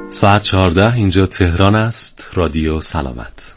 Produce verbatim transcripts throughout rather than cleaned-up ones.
ساعت چهارده اینجا تهران است. رادیو سلامت.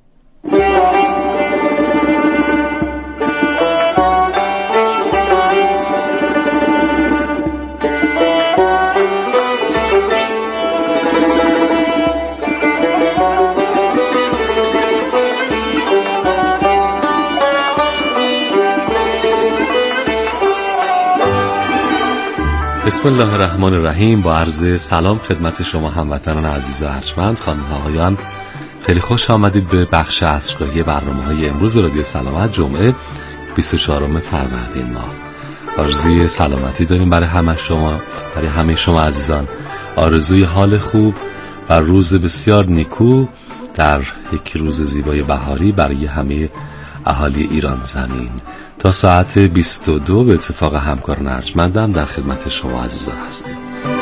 بسم الله الرحمن الرحیم. با عرض سلام خدمت شما هموطنان عزیز و ارجمند، خانم ها آقایان، خیلی خوش آمدید به بخش عصرگاهی برنامه‌های امروز رادیو سلامت جمعه بیست و چهارم فروردین ماه. آرزوی سلامتی داریم برای همه شما، برای همه شما عزیزان. آرزوی حال خوب و روز بسیار نیکو در یک روز زیبای بهاری برای همه اهالی ایران زمین. تا ساعت بیست و دو به اتفاق همکاران ارجمندم در خدمت شما عزیزان هستیم.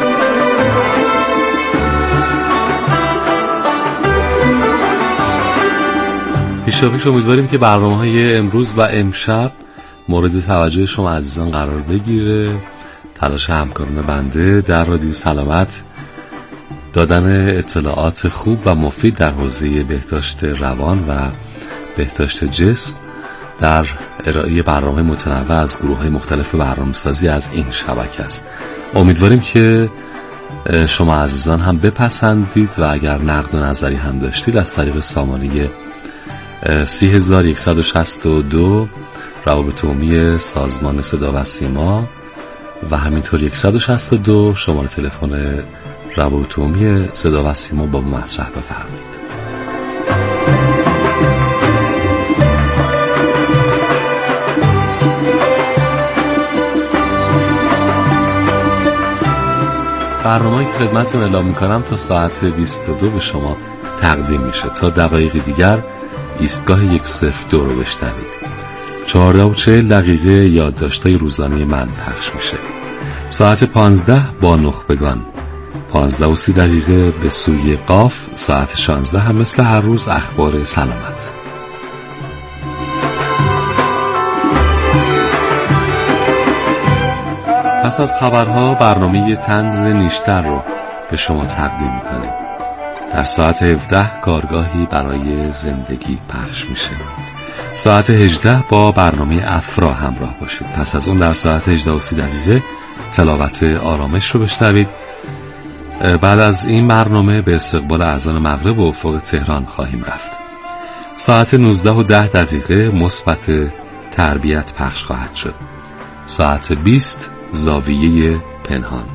پیشا پیش امیدواریم که برنامه‌های امروز و امشب مورد توجه شما عزیزان قرار بگیره. تلاش همکاران بنده در رادیو سلامت دادن اطلاعات خوب و مفید در حوزه بهداشت روان و بهداشت جسم در ارائه برنامه متنوع از گروه‌های مختلف برنامه‌سازی از این شبکه است. امیدواریم که شما عزیزان هم بپسندید و اگر نقد و نظری هم داشتید از طریق سامانه سی هزار و صد و شصت و دو روابط عمومی سازمان صدا و سیما و همینطور صد و شصت و دو شماره تلفن روابط عمومی صدا و سیما با مطرح بفرمایید. برنامه‌ای که خدمتتون اعلام می‌کنم تا ساعت بیست و دو به شما تقدیم میشه. تا دقایق دیگر ایستگاه یک صفر دو رو بشنوید. چهارده و چهل دقیقه یادداشت‌های روزانه من پخش میشه. ساعت پانزده با نخبگان، پانزده و سی دقیقه به سوی قاف، ساعت شانزده هم مثل هر روز اخبار سلامت. پس از خبرها برنامه طنز نیشتر رو به شما تقدیم میکنیم. در ساعت هفده کارگاهی برای زندگی پخش میشه. ساعت هجده با برنامه افرا همراه باشید. پس از اون در ساعت هجده و سی دقیقه تلاوت آرامش رو بشنوید. بعد از این برنامه به استقبال اذان مغرب و افق تهران خواهیم رفت. ساعت نوزده و ده دقیقه مثبت تربیت پخش خواهد شد. ساعت بیست زاویه پنهان.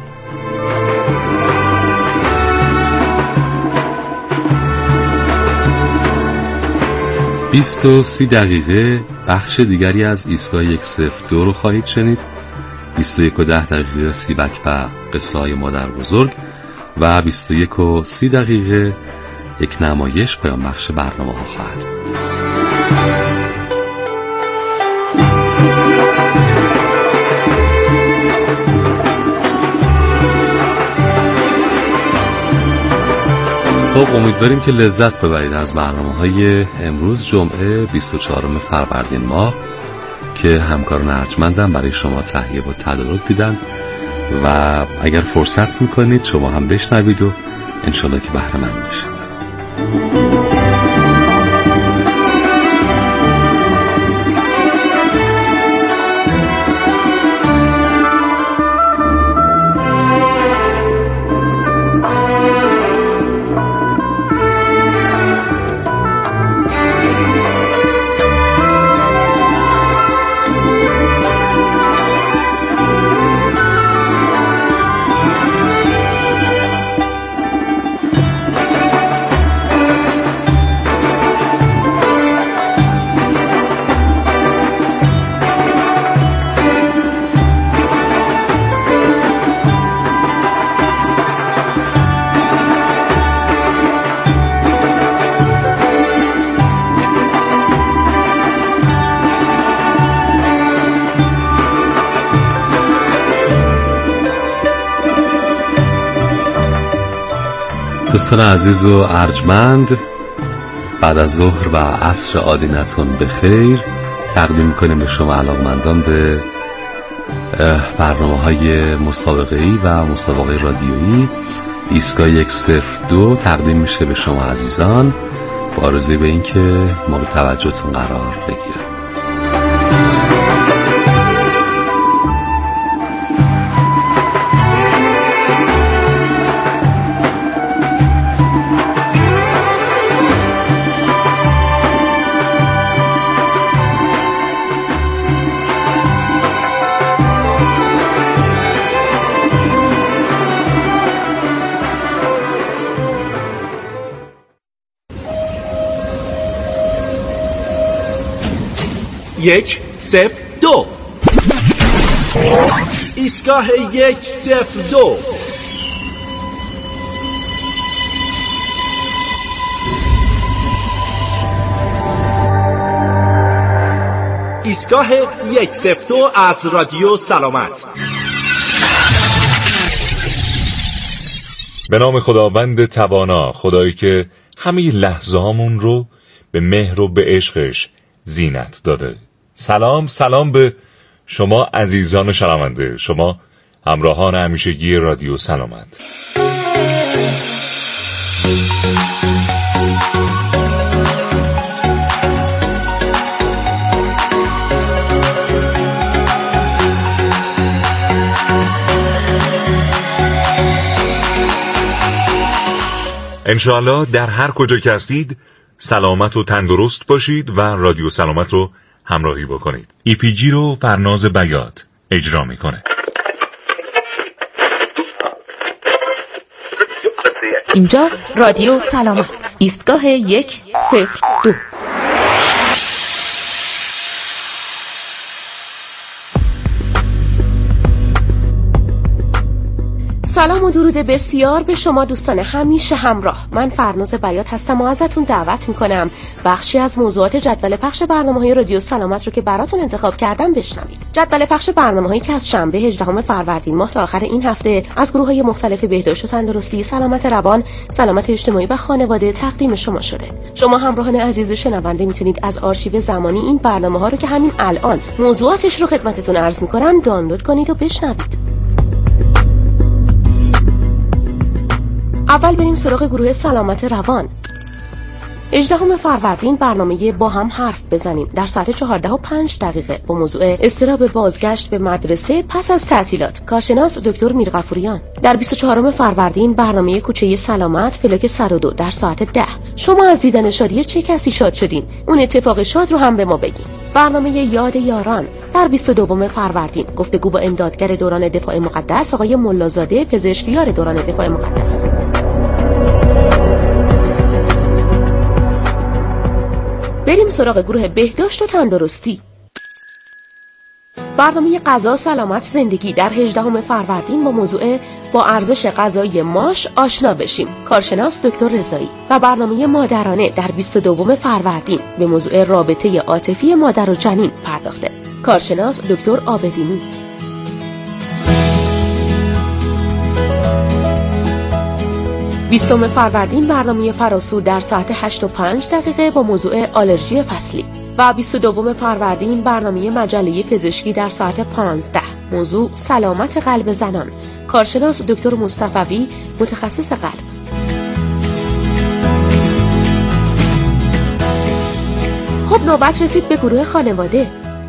بیست و سی دقیقه بخش دیگری از ایستگاه یک صفر دو رو خواهید شنید. بیست و یک و ده دقیقه سیبک و قصه های مادر بزرگ و بیست و یک و سی دقیقه یک نمایش پایان بخش برنامه ها خواهد بود. خب امیدواریم که لذت ببرید از برنامه‌های امروز جمعه بیست و چهارم فروردین ماه که همکاران ارجمندم برای شما تهیه و تدارک دیدن و اگر فرصت میکنید شما هم بشنوید و انشالله که بهره مند بشید. دوستان عزیز و ارجمند، بعد از ظهر و عصر آدینتون به خیر تقدیم کنیم به شما علاقمندان به برنامه‌های مسابقه‌ای و مسابقه رادیویی ایستگاه یک صفر دو تقدیم میشه به شما عزیزان با آرزوی به این که مورد توجهتون قرار بگیره. یک صفر دو ایستگاه یک صفر دو ایستگاه یک صفر دو از رادیو سلامت. به نام خداوند توانا، خدایی که همه لحظه هامون رو به مهر و به عشقش زینت داده. سلام سلام به شما عزیزان شنونده، شما همراهان همیشگی رادیو سلامت. انشاءالله در هر کجا که هستید سلامت و تندرست باشید و رادیو سلامت رو همراهی بکنید. ای پی جی رو فرناز بیات اجرا میکنه. اینجا رادیو سلامت، ایستگاه یک صفر دو. سلام و درود بسیار به شما دوستان همیشه همراه. من فرناز بیات هستم و ازتون دعوت میکنم بخشی از موضوعات جدول پخش برنامه‌های رادیو سلامت رو که براتون انتخاب کردم بشنوید. جدول پخش برنامه‌هایی که از شنبه هجدهم فروردین ماه تا آخر این هفته از گروه‌های مختلف بهداشت و تندرستی، سلامت روان، سلامت اجتماعی و خانواده تقدیم شما شده. شما همراهان عزیز شنونده میتونید از آرشیو زمانی این برنامه‌ها رو که همین الان موضوعاتش رو خدمتتون عرض میکنم دانلود کنید و بشنوید. اول بریم سراغ گروه سلامت روان. هجدهم فروردین برنامه با هم حرف بزنیم در ساعت چهارده و پنج دقیقه با موضوع اضطراب بازگشت به مدرسه پس از تعطیلات، کارشناس دکتر میرغفوریان. در بیست و چهارم فروردین برنامه کوچه سلامت پلاک صد و دو در ساعت ده. شما از دیدن شادی چه کسی شاد شدین؟ اون اتفاق شاد رو هم به ما بگین. برنامه یاد یاران در بیست و دوم فروردین گفتگو با امدادگر دوران دفاع مقدس آقای ملازاده، پزشکیار دوران دفاع مقدس. بریم سراغ گروه بهداشت و تندرستی. برنامه غذا سلامت زندگی در هجدهم فروردین با موضوع با ارزش غذایی ماش آشنا بشیم، کارشناس دکتر رضایی. و برنامه مادرانه در بیست و دوم فروردین به موضوع رابطه عاطفی مادر و جنین پرداخته، کارشناس دکتر عابدینی. بیستم فروردین برنامه فراسو در ساعت هشت و پنج دقیقه با موضوع آلرژی فصلی. و بیست و دوم فروردین برنامه مجله پزشکی در ساعت پانزده، موضوع سلامت قلب زنان، کارشناس دکتر مصطفوی، متخصص قلب. خب نوبت رسید به گروه خانواده.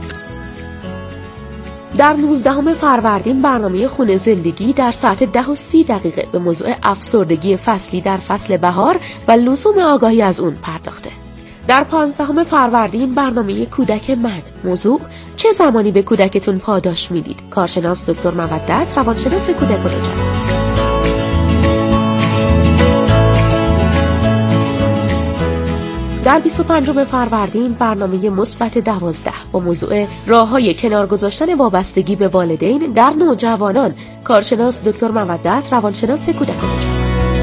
در نوزدهم فروردین برنامه خونه زندگی در ساعت ده و سی دقیقه به موضوع افسردگی فصلی در فصل بهار و لزوم آگاهی از اون پرداخته. در پانزدهم فروردین برنامه کودک من، موضوع چه زمانی به کودکتون پاداش میدید، کارشناس دکتر مودت، روانشناس کودک و نوجوان. در بیست و پنجم فروردین برنامه مثبت دوازده با موضوع راه‌های کنار گذاشتن وابستگی به والدین در نوجوانان، کارشناس دکتر مودت، روانشناس کودک و نوجوان.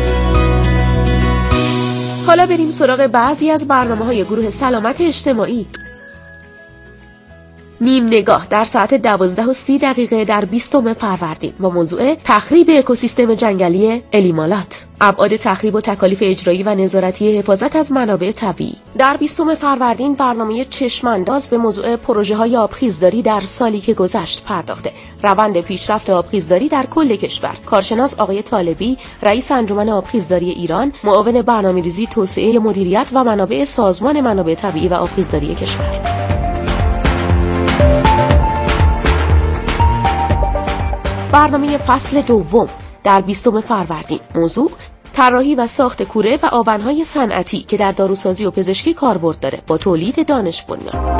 حالا بریم سراغ بعضی از برنامه‌های گروه سلامت اجتماعی. نیم نگاه در ساعت دوازده و سی دقیقه در بیستم فروردین با موضوع تخریب اکوسیستم جنگلی الیمالات، ابعاد تخریب و تکالیف اجرایی و نظارتی حفاظت از منابع طبیعی. در بیستم فروردین برنامه چشمانداز به موضوع پروژه‌های آبخیزداری در سالی که گذشت پرداخته. روند پیشرفت آبخیزداری در کل کشور. کارشناس آقای طالبی، رئیس انجمن آبخیزداری ایران، معاون برنامه‌ریزی توسعه مدیریت و منابع سازمان منابع طبیعی و آبخیزداری کشور. برنامه فصل دوم در بیستم فروردین. موضوع طراحی و ساخت کوره و آونهای صنعتی که در داروسازی و پزشکی کاربرد داره با تولید دانش بنیان.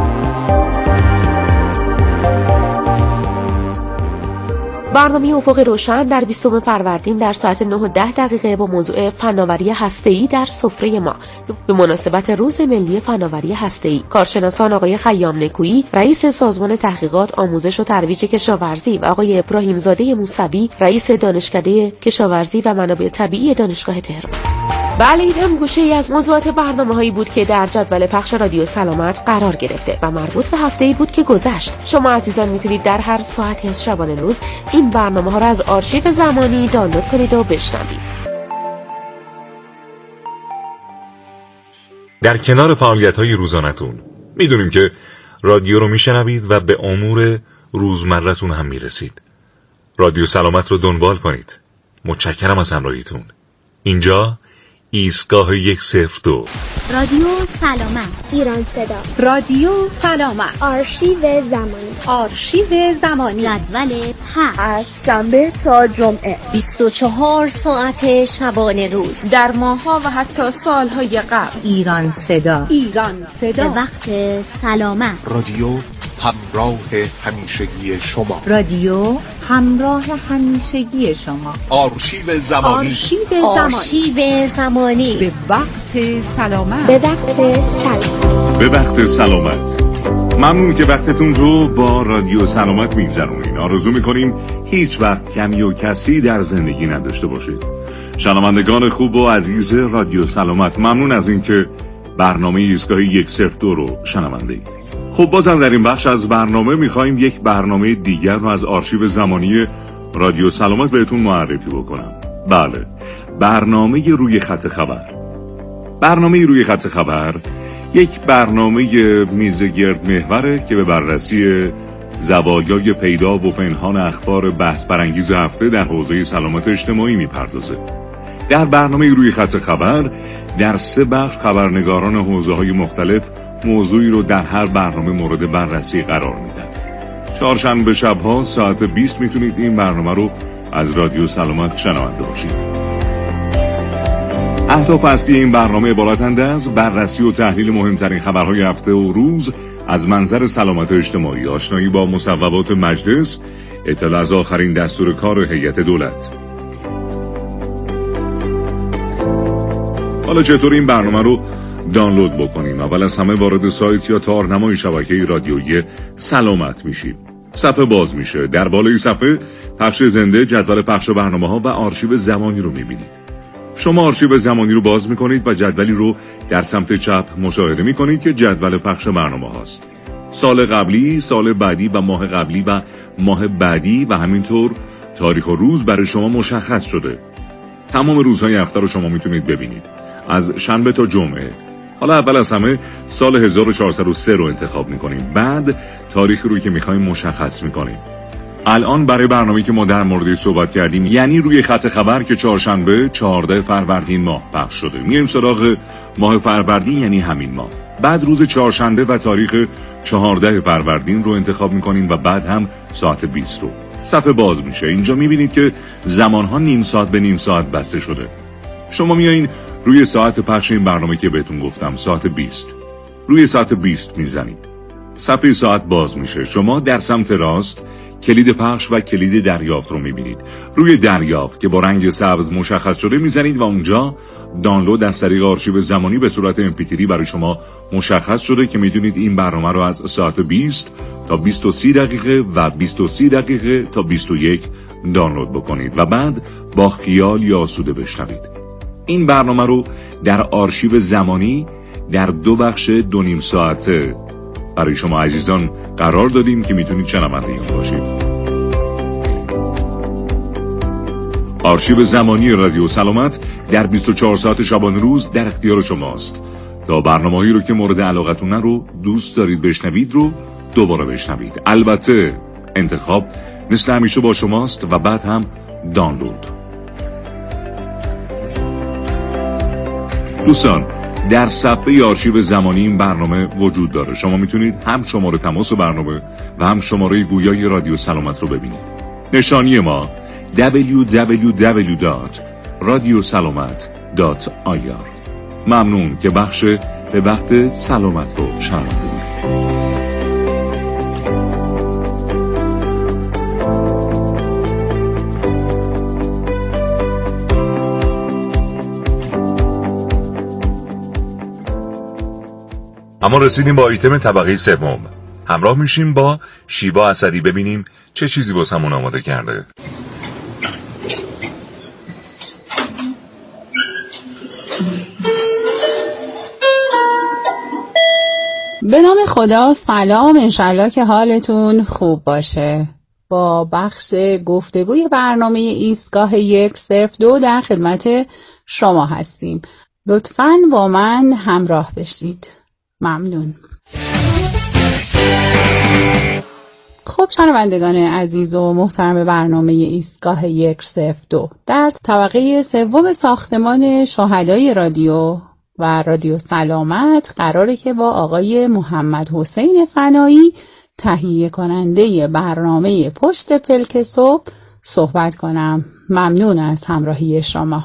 برنامه افق روشن در بیستم فروردین در ساعت نه و ده دقیقه با موضوع فناوری هسته‌ای در سفره ما به مناسبت روز ملی فناوری هسته‌ای. کارشناسان آقای خیام نکویی، رئیس سازمان تحقیقات، آموزش و ترویج کشاورزی و آقای ابراهیم زاده موسوی، رئیس دانشکده کشاورزی و منابع طبیعی دانشگاه تهران. بله، این هم گوشه ای از موضوعات برنامه‌هایی بود که در جدول پخش رادیو سلامت قرار گرفته و مربوط به هفته‌ای بود که گذشت. شما عزیزان میتونید در هر ساعتی از شبانه روز این برنامه‌ها را از آرشیو زمانی دانلود کنید و بشنوید. در کنار فعالیت‌های روزانه‌تون میدونیم که رادیو رو میشنوید و به امور روزمره‌تون هم میرسید. رادیو سلامت رو دنبال کنید. متشکرم از همراهیتون. اینجا ایستگاه یک صفر دو رادیو سلامت، ایران صدا، رادیو سلامت، آرشیو زمانی، آرشیو زمانی، جدول پخش از شنبه تا جمعه، بیست و چهار ساعت شبانه روز، در ماه‌ها و حتی سال‌های قبل. ایران صدا، ایران صدا، به وقت سلامت. رادیو همراه همیشگی شما، رادیو همراه همیشگی شما، آرشیو زمانی، آرشیو زمانی، آرشیو زمانی، به وقت سلامت، به وقت سلامت، به وقت سلامت. ممنون که وقتتون رو با رادیو سلامت میگذرونین. آرزو میکنیم هیچ وقت کمی و کسری در زندگی نداشته باشید. شنوندگان خوب و عزیز رادیو سلامت، ممنون از اینکه برنامه ایستگاه یک صفر دو رو شنونده اید. خب بازم در این بخش از برنامه میخوایم یک برنامه دیگر رو از آرشیو زمانی رادیو سلامت بهتون معرفی بکنم. بله، برنامه روی خط خبر. برنامه روی خط خبر یک برنامه میزگرد محوره که به بررسی زوایای پیدا و پنهان اخبار بحث برانگیز هفته در حوزه سلامت اجتماعی میپردازه. در برنامه روی خط خبر در سه بخش خبرنگاران حوزه‌های مختلف موضوعی رو در هر برنامه مورد بررسی قرار میدن. چهارشنبه شب‌ها ساعت بیست میتونید این برنامه رو از رادیو سلامت شنونده باشید. اهداف اصلی این برنامه عبارتند از بررسی و تحلیل مهمترین خبرهای هفته و روز از منظر سلامت اجتماعی، آشنایی با مصوبات مجلس، اطلاع از آخرین دستور کار هیئت دولت. حالا چطور این برنامه رو دانلود بکنیم؟ اول از همه وارد سایت یا تارنمای شبکه رادیویی سلامت میشید. صفحه باز میشه. در بالای صفحه پخش زنده، جدول پخش برنامه‌ها و آرشیو زمانی رو میبینید. شما آرشیو زمانی رو باز میکنید و جدولی رو در سمت چپ مشاهده میکنید که جدول پخش برنامه هاست. سال قبلی، سال بعدی و ماه قبلی و ماه بعدی و همینطور تاریخ و روز برای شما مشخص شده. تمام روزهای هفته رو شما میتونید ببینید، از شنبه تا جمعه. حالا اول از همه سال هزار و چهارصد و سه رو انتخاب میکنیم، بعد تاریخ رو که میخوایم مشخص میکنیم. الان برای برنامه‌ای که ما در موردش صحبت کردیم، یعنی روی خط خبر که چهارشنبه چهاردهم فروردین ماه پخش شده، میایم سراغ ماه فروردین، یعنی همین ماه. بعد روز چهارشنبه و تاریخ چهاردهم فروردین رو انتخاب میکنیم و بعد هم ساعت بیست رو. صفحه باز میشه. اینجا میبینید که زمانها نیم ساعت به نیم ساعت بسته شده. شما میایین روی ساعت پخش این برنامه که بهتون گفتم، ساعت بیست. روی ساعت بیست میزنید. صفحه ساعت باز میشه. شما در سمت راست کلید پخش و کلید دریافت رو میبینید. روی دریافت که با رنگ سبز مشخص شده میزنید و اونجا دانلود از طریق آرشیو زمانی به صورت ام پی تری برای شما مشخص شده که میتونید این برنامه رو از ساعت بیست تا بیست و سی دقیقه و بیست و سی دقیقه تا بیست و یک دانلود بکنید و بعد با خیال یا آسوده بشنوید. این برنامه رو در آرشیو زمانی در دو بخش دو نیم ساعته برای شما عزیزان قرار دادیم که میتونید شنونده اون باشید. آرشیو زمانی رادیو سلامت در بیست و چهار ساعت شبانه روز در اختیار شماست تا برنامه‌هایی رو که مورد علاقتونه رو دوست دارید بشنوید رو دوباره بشنوید. البته انتخاب مثل همیشه با شماست و بعد هم دانلود. دوستان، در صفحه آرشیو زمانی این برنامه وجود داره. شما میتونید هم شماره تماس برنامه و هم شماره گویای رادیو سلامت رو ببینید. نشانی ما دبلیو دبلیو دبلیو دات رادیو سلامت دات آی آر. ممنون که بخش به وقت سلامت رو شنونده. اما رسیدیم با آیتم طبقه سوم. همراه میشیم با شیوا اسدی ببینیم چه چیزی واسمون آماده کرده. به نام خدا، سلام، انشالله که حالتون خوب باشه. با بخش گفتگوی برنامه ایستگاه یک صرف دو در خدمت شما هستیم. لطفاً با من همراه بشید. ممنون. خب شنوندگان عزیز و محترم برنامه ایستگاه یک صرف دو، در طبقه سوم ساختمان شهدای رادیو و رادیو سلامت قراره که با آقای محمد حسین فنایی، تهیه کننده برنامه پشت پلک صبح، صحبت کنم. ممنون از همراهی شما.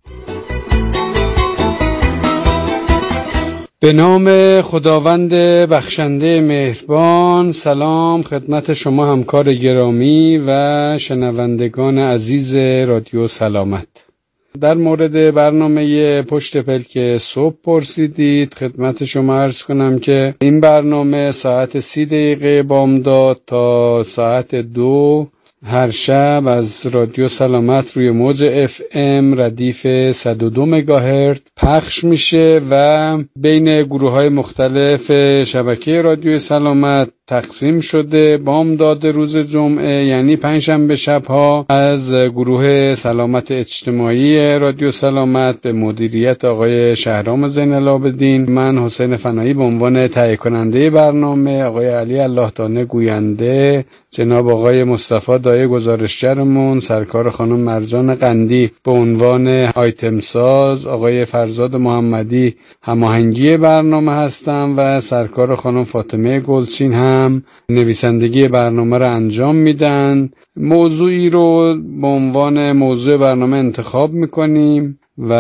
به نام خداوند بخشنده مهربان. سلام خدمت شما همکار گرامی و شنوندگان عزیز رادیو سلامت. در مورد برنامه پشت پلک صبح پرسیدید. خدمت شما عرض کنم که این برنامه ساعت سی دقیقه بامداد تا ساعت دو هر شب از رادیو سلامت روی موج اف ام ردیف صد و دو مگاهرتز پخش میشه و بین گروه های مختلف شبکه رادیو سلامت تقسیم شده. بامداد روز جمعه یعنی پنجشنبه شبها از گروه سلامت اجتماعی رادیو سلامت به مدیریت آقای شهرام زین العابدین، من حسین فنایی به عنوان تهیه کننده برنامه، آقای علی اللهدانه گوینده، جناب آقای مصطفی دایه گزارشگرمون، سرکار خانم مرجان قندی به عنوان آیتم ساز، آقای فرزاد محمدی هماهنگی برنامه هستم و سرکار خانم فاطمه گلچین هم نویسندگی برنامه رو انجام میدن. موضوعی رو به عنوان موضوع برنامه انتخاب میکنیم و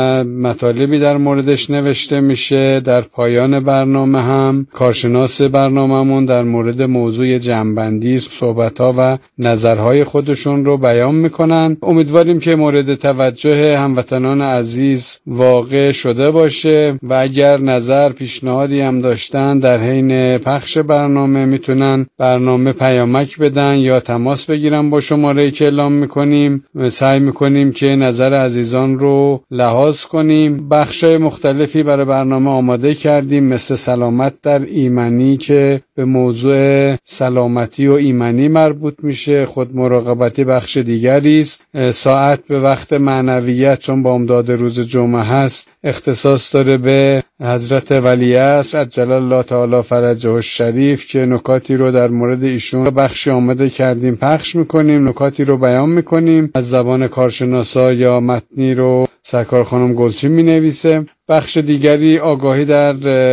مطالبی در موردش نوشته میشه. در پایان برنامه هم کارشناس برنامه‌مون در مورد موضوع جمع‌بندی صحبت‌ها و نظرهای خودشون رو بیان میکنن. امیدواریم که مورد توجه هموطنان عزیز واقع شده باشه و اگر نظر پیشنهادی هم داشتن در حین پخش برنامه میتونن برنامه پیامک بدن یا تماس بگیرن با شماره‌ای که اعلام میکنیم. سعی میکنیم که نظر عزیزان رو لحاظ کنیم. بخشای مختلفی برای برنامه آماده کردیم، مثل سلامت در ایمنی که به موضوع سلامتی و ایمنی مربوط میشه. خود مراقبتی بخش دیگری است. ساعت به وقت معنویت، چون بامداد روز جمعه هست، اختصاص داره به حضرت ولیعصر عجل الله تعالی فرجه الشریف که نکاتی رو در مورد ایشون بخشی آماده کردیم پخش میکنیم، نکاتی رو بیان میکنیم از زبان کارشناسا یا متنی رو سرکار خانم گلچین می نویسه. بخش دیگری آگاهی در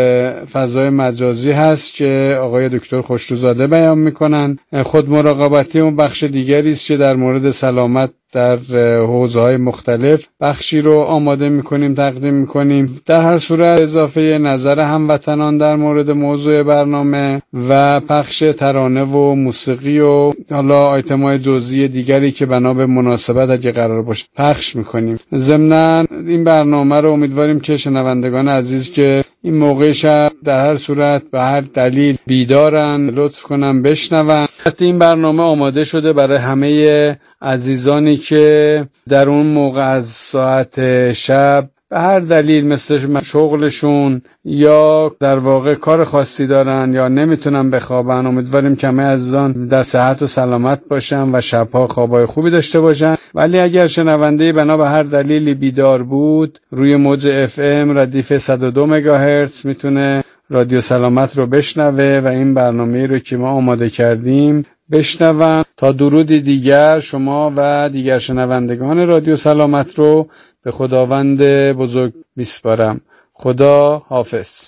فضای مجازی هست که آقای دکتر خوشروزاده بیان میکنن. خود مراقبتی اون بخش دیگری است که در مورد سلامت در حوزه‌های مختلف بخشی رو آماده میکنیم، تقدیم میکنیم. در هر صورت اضافه نظر هموطنان در مورد موضوع برنامه و پخش ترانه و موسیقی و حالا آیتم‌های جزئی دیگری که بنا به مناسبت اگه قرار باشه پخش میکنیم. ضمناً این برنامه رو امیدواریم که شنوندگان عزیز که این موقع شب در هر صورت به هر دلیل بیدارن لطف کنن بشنون. این برنامه آماده شده برای همه عزیزانی که در اون موقع از ساعت شب به هر دلیل مثل شغلشون یا در واقع کار خاصی دارن یا نمیتونن بخوابن، امیدواریم که همه عزیزان در صحت و سلامت باشن و شبها خوابای خوبی داشته باشن. ولی اگر شنونده بنا به هر دلیلی بیدار بود، روی موج اف ام ردیف صد و دو مگاهرتز میتونه رادیو سلامت رو بشنوه و این برنامه رو که ما آماده کردیم بشنون. تا درودی دیگر شما و دیگر شنوندگان رادیو سلامت رو به خداوند بزرگ میسپارم. خدا حافظ.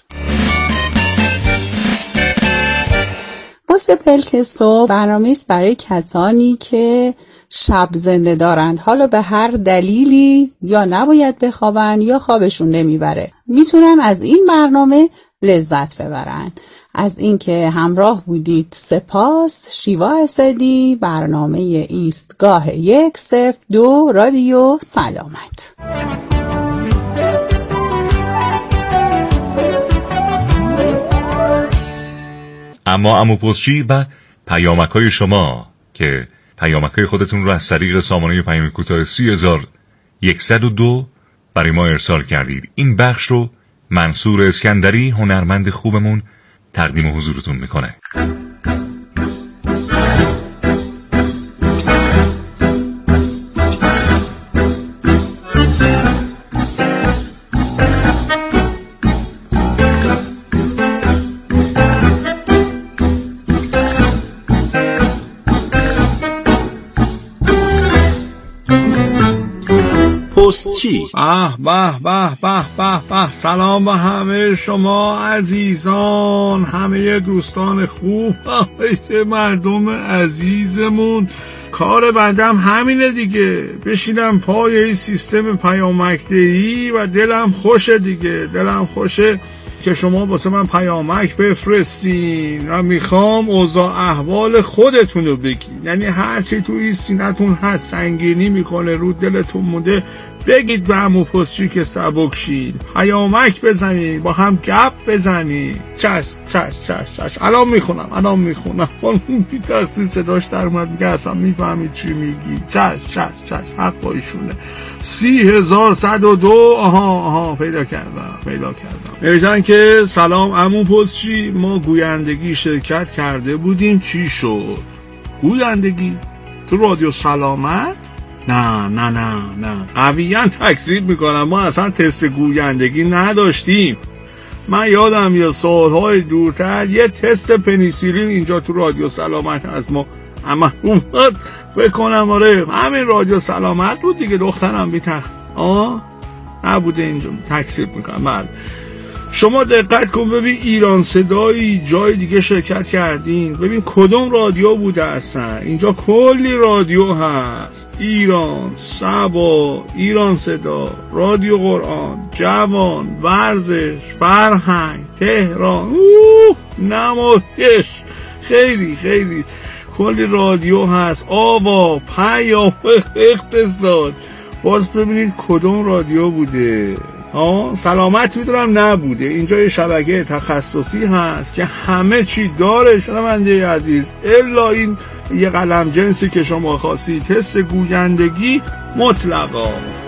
پشت پلک صبح برنامه است برای کسانی که شب زنده دارند، حالا به هر دلیلی یا نباید بخوابن یا خوابشون نمیبره، میتونن از این برنامه لذت ببرن. از اینکه همراه بودید سپاس. شیوا اسدی، برنامه ایستگاه یک صفر دو رادیو سلامت. اما عمو پستچی و پیامک‌های شما که پیامک‌های خودتون رو از طریق سامانه پیام کوتاه سی هزار و صد و دو برای ما ارسال کردید، این بخش رو منصور اسکندری هنرمند خوبمون تقدیم حضورتون میکنه. پستچی. به به به به به به. سلام به همه شما عزیزان، همه دوستان خوب، همه مردم عزیزمون. کار بندم همینه دیگه، بشینم پای این سیستم پیامک دهی و دلم خوشه دیگه، دلم خوشه که شما واسه من پیامک بفرستین و میخوام اوضاع احوال خودتون رو بگین. یعنی هرچی تو این سینتون هست سنگینی میکنه رو دلتون مونده، بگید به عمو پستچی که سبک شین، پیامک بزنید، با هم گپ بزنید. چش چش چش چش. الان میخونم الان میخونم اون بی تقصیر صداش در اومد میگه اصلا میفهمید چی میگی. چش چش چش. حق با ایشونه. سی هزار صد و دو. آها آها پیدا کردم پیدا کردم. نوشتن که سلام عمو پستچی، ما گویندگی شرکت کرده بودیم، چی شد؟ گویندگی تو رادیو سلامت؟ نه نه نه نه قویاً تکذیب میکنم، ما اصلا تست گویندگی نداشتیم. من یادم یا سالهای دورتر یه تست پنیسیلین اینجا تو رادیو سلامت از ما اما اومد، فکر کنم آره همین رادیو سلامت بود دیگه، دخترم بیتخت آه نبوده اینجا، تکذیب میکنم. بله شما دقت کن ببین، ایران صدایی جای دیگه شرکت کردین، ببین کدوم رادیو بوده اصلا. اینجا کلی رادیو هست، ایران، سبا، ایران صدا، رادیو قرآن، جوان، ورزش، فرهنگ، تهران، اوه نمایش، خیلی خیلی کلی رادیو هست. آوا، پیام، اقتصاد، باز ببینید کدوم رادیو بوده. ها سلامت میدونم نبوده. اینجا یه شبکه تخصصی هست که همه چی داره شنونده عزیز، الا این یه قلم جنسی که شما خواستی، تست گویندگی مطلقا.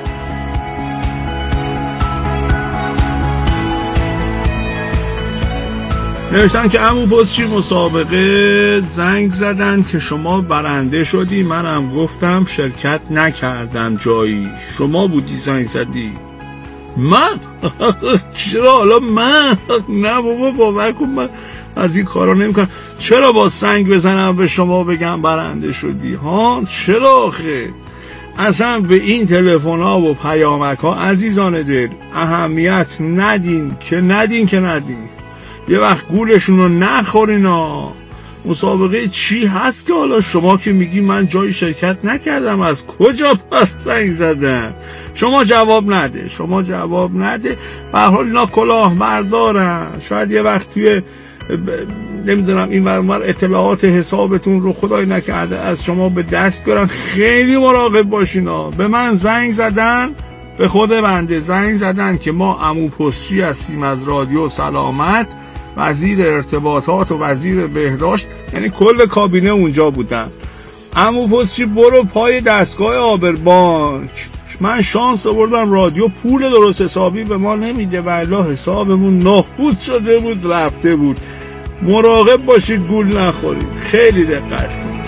نوشتن که عمو پستچی مسابقه زنگ زدن که شما برنده شدی، منم گفتم شرکت نکردم جایی، شما بودی زنگ زدی. من؟ چرا حالا من؟ نه بابا باور کن من از این کارا نمیکنم. چرا با سنگ بزنم به شما بگم برنده شدی ها؟ چرا آخه؟ اصلا به این تلفن ها و پیامک ها عزیزان دل اهمیت ندین که ندین که ندین. یه وقت گولشون رو نخورین ها. مسابقه چی هست که حالا شما که میگی من جای شرکت نکردم، از کجا پس زنگ زدن؟ شما جواب نده، شما جواب نده. به هر حال اینا کلاه بردارن، شاید یه وقت توی نمیدونم این ورمار اطلاعات حسابتون رو خدای نکرده از شما به دست بیارن. خیلی مراقب باشین ها. به من زنگ زدن، به خود بنده زنگ زدن که ما عمو پستچی هستیم از رادیو سلامت، وزیر ارتباطات و وزیر بهداشت، یعنی کل کابینه اونجا بودن. عمو پستچی برو پای دستگاه آبربانک، من شانس آوردم رادیو پول درست حسابی به ما نمیده و الا حسابمون نابود شده بود، رفته بود. مراقب باشید گول نخورید، خیلی دقت کنید.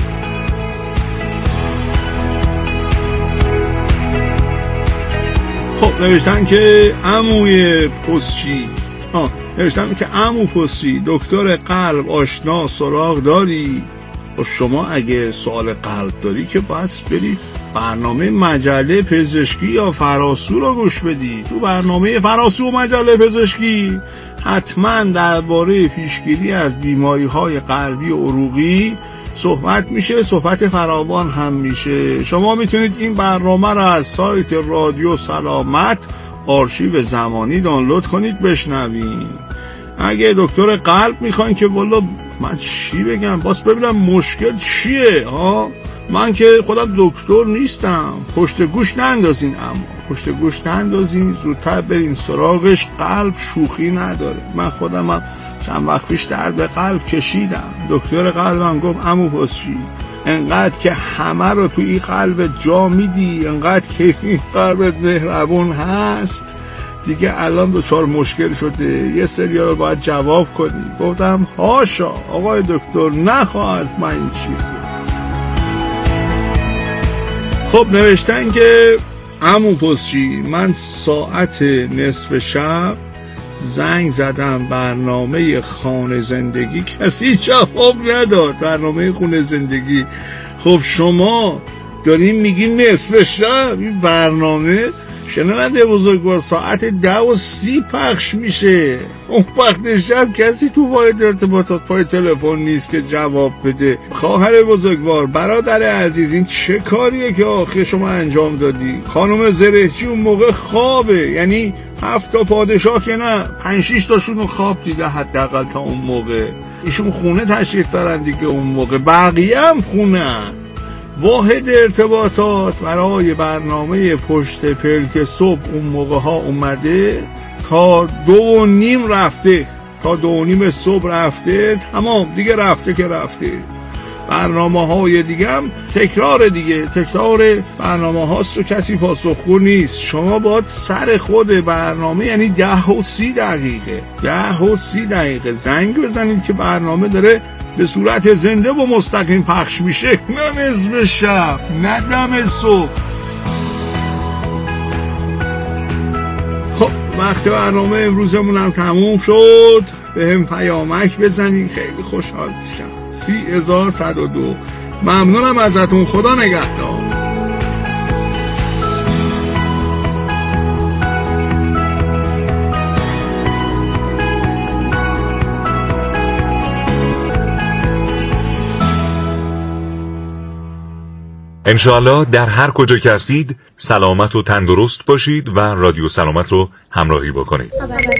خب نوشتن که عموی پستچی آه نوشتن که عمو پستچی دکتر قلب آشنا سراغ داری؟ و شما اگه سوال قلب داری که باید بری برنامه مجله پزشکی یا فراسو رو گوش بدی. تو برنامه فراسو و مجله پزشکی حتما درباره پیشگیری از بیماری‌های قلبی و عروقی صحبت میشه، صحبت فراوان هم میشه. شما میتونید این برنامه رو از سایت رادیو سلامت آرشیو زمانی دانلود کنید بشنوید. اگه دکتر قلب میخواین که والا من چی بگم، باز ببینم مشکل چیه ها. من که خودم دکتر نیستم، پشت گوش نندازین، اما پشت گوش نندازین، زودتر برین سراغش. قلب شوخی نداره. من خودم هم چند وقت پیش درد قلب کشیدم. دکتر قلبم گفت عمو پستچی انقدر که همه رو تو این قلبت جا میدی، انقدر که این قلبت مهربون هست، دیگه الان دوچار مشکل شده، یه سری رو باید جواب کنی. گفتم هاشا آقای دکتر، نخواه از من این چیزی. خب نوشتن که عمو پستچی من ساعت نصف شب زنگ زدم برنامه خانه زندگی، کسی جواب نداد. برنامه خانه زندگی، خب شما دارین میگین نصف شب این برنامه شنونده بزرگوار ساعت ده و سی پخش میشه. اون وقت شب کسی تو واحد ارتباطات پای تلفن نیست که جواب بده. خواهر بزرگوار، برادر عزیز، این چه کاریه که آخه شما انجام دادی؟ خانم زرهچی اون موقع خوابه، یعنی هفت تا پادشاه که نه، پنج شیش تاشون خواب دیده حداقل تا اون موقع. ایشون خونه تشریف دارن دیگه اون موقع، بقیه هم خونه هن. واحد ارتباطات برای برنامه پشت پلک صبح اون موقع ها اومده تا دو و نیم رفته، تا دو و نیم صبح رفته، تمام دیگه رفته که رفته. برنامه های دیگه هم تکرار دیگه، تکرار برنامه هاست و کسی پاسخگو نیست. شما باید سر خود برنامه، یعنی ده و سی دقیقه ده و سی دقیقه زنگ بزنید که برنامه داره به صورت زنده و مستقیم پخش میشه، نه نصف شب، نه دم صبح. خب وقت برنامه امروزمون هم تموم شد. به هم پیامک بزنین، خیلی خوشحال میشم. سی هزار صد و دو. ممنونم ازتون، خدا نگهدار. انشاءالله در هر کجا که هستید سلامت و تندرست باشید و رادیو سلامت رو همراهی بکنید.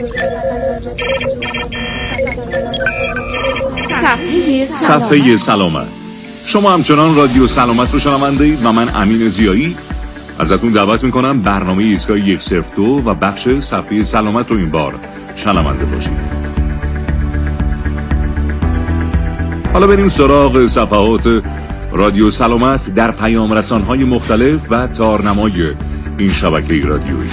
صفحه صفحه سلامت. شما همچنان رادیو سلامت رو شنونده اید و من امین ضیایی ازتون دعوت میکنم برنامه ایستگاه یک صفر دو و بخش صفحه سلامت رو این بار شنونده باشید. حالا بریم سراغ صفحات رادیو سلامت در پیام رسان‌های مختلف و تارنمای این شبکه رادیویی.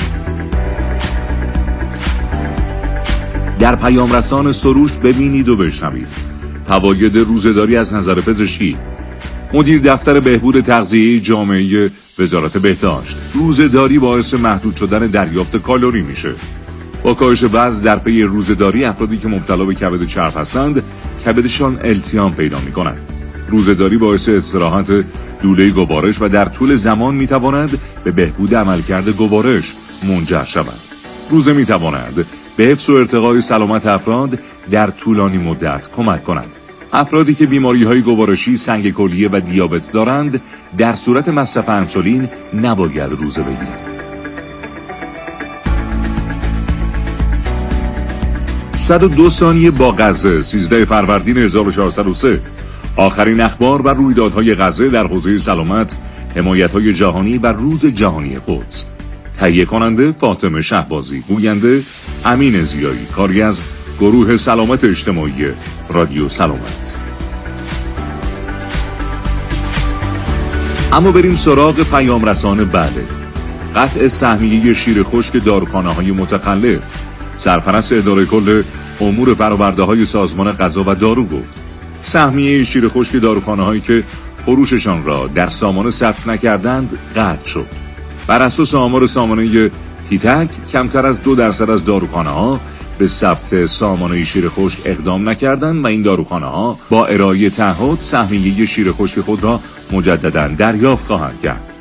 در پیام رسان سروش ببینید و بشنوید. فواید روزه‌داری از نظر پزشکی. مدیر دفتر بهبود تغذیه جامعه وزارت بهداشت: روزه‌داری باعث محدود شدن دریافت کالری میشه. با کاهش وزن در پی روزه‌داری افرادی که مبتلا به کبد چرب هستند، کبدشان التیام پیدا می‌کند. روزه‌داری باعث استراحت لوله گوارش و در طول زمان میتواند به بهبود عملکرد گوارش منجر شود. روزه میتواند به حفظ و ارتقای سلامت افراد در طولانی مدت کمک کند. افرادی که بیماری‌های گوارشی، سنگ کلیه و دیابت دارند در صورت مصرف انسولین نباید روزه بگیرند. صد و دو ثانیه با غزه، سیزده فروردین هزار و چهارصد و سه. آخرین اخبار و رویدادهای غزه در حوزه سلامت، حمایت‌های جهانی و روز جهانی قدس. تهیه کننده فاطمه شهبازی، گوینده امین ضیایی، کاری از گروه سلامت اجتماعی رادیو سلامت. اما بریم سراغ پیام رسان. بله، قطع سهمیه شیر خشک داروخانه‌های متخلف. سرپرست اداره کل امور برآورده‌های سازمان غذا و دارو گفت سهمیه شیر خشک داروخانه‌هایی که فروششان را در سامانه ثبت نکردند قطع شد. بر اساس آمار سامانه تیتک کمتر از دو درصد از داروخانه‌ها به ثبت سامانه شیر خشک اقدام نکردند و این داروخانه‌ها با ارائه تعهد سهمیه شیر خشک خود را مجددا دریافت خواهند کرد.